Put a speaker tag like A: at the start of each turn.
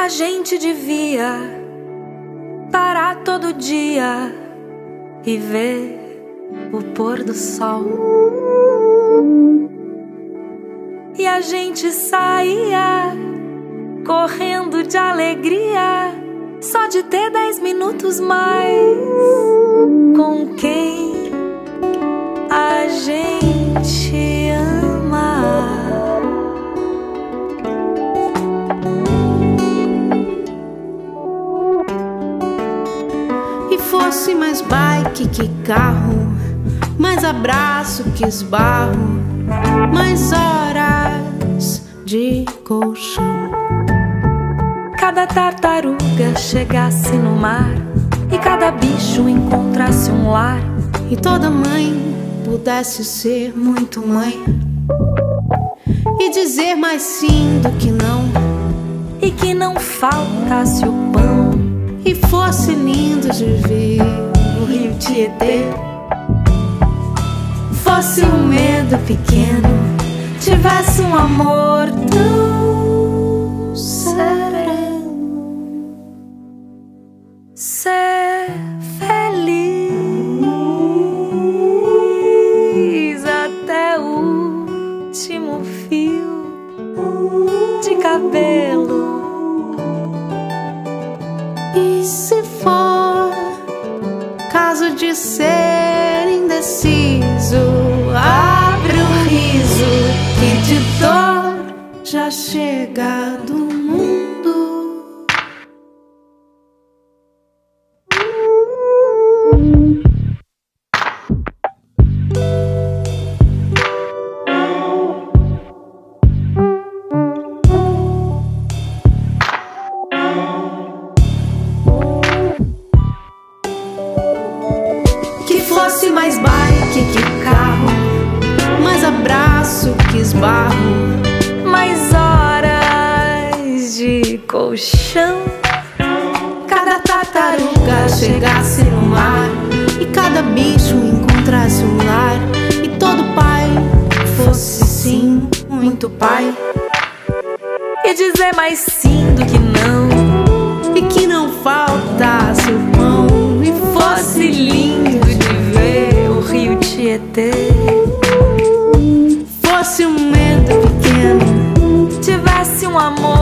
A: A gente devia parar todo dia e ver o pôr do sol. E a gente saía correndo de alegria só de ter 10 minutos mais com quem a gente ama.
B: E fosse mais bike que carro, mais abraço que esbarro, mais horas de colchão.
A: Cada tartaruga chegasse no mar e cada bicho encontrasse um lar,
B: e toda mãe pudesse ser muito mãe e dizer mais sim do que não,
A: e que não faltasse o pão,
B: e fosse lindo de ver o rio Tietê.
A: Fosse um medo pequeno, tivesse um amor tão sereno. Ser feliz até o último fio de cabelo.
B: E se for caso de ser indeciso, abre o riso que de dor já chega do mundo. Que fosse mais bike que carro, mais abraço que esbarro,
A: Mais horas de colchão.
B: cada tartaruga chegasse no mar e cada bicho encontrasse um lar, e todo pai fosse sim muito pai,
A: E dizer mais sim do que não,
B: e que não faltasse o pão, e
A: fosse lindo de ver o rio Tietê.
B: fosse um medo pequeno,
A: Tivesse um amor